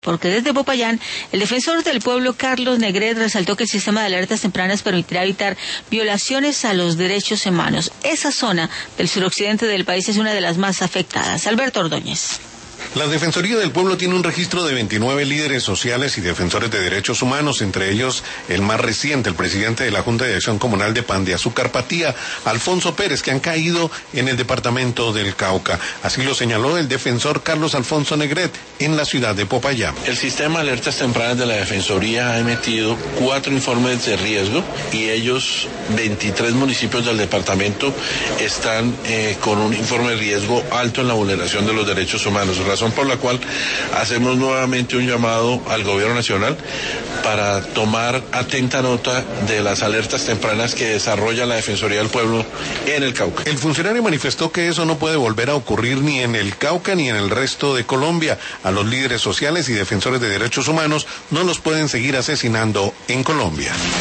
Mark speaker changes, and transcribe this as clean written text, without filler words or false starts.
Speaker 1: porque desde Popayán, el defensor del pueblo Carlos Negret resaltó que el sistema de alertas tempranas permitirá evitar violaciones a los derechos humanos. Esa zona del suroccidente del país es una de las más afectadas. Alberto Ordóñez.
Speaker 2: La Defensoría del Pueblo tiene un registro de 29 líderes sociales y defensores de derechos humanos, entre ellos el más reciente, el presidente de la Junta de Acción Comunal de Pan de Azúcar Patía, Alfonso Pérez, que han caído en el departamento del Cauca. Así lo señaló el defensor Carlos Alfonso Negret en la ciudad de Popayán.
Speaker 3: El sistema de alertas tempranas de la Defensoría ha emitido 4 informes de riesgo y ellos, 23 municipios del departamento, están con un informe de riesgo alto en la vulneración de los derechos humanos, razón por la cual hacemos nuevamente un llamado al gobierno nacional para tomar atenta nota de las alertas tempranas que desarrolla la Defensoría del Pueblo en el Cauca.
Speaker 2: El funcionario manifestó que eso no puede volver a ocurrir ni en el Cauca ni en el resto de Colombia. A los líderes sociales y defensores de derechos humanos no los pueden seguir asesinando en Colombia.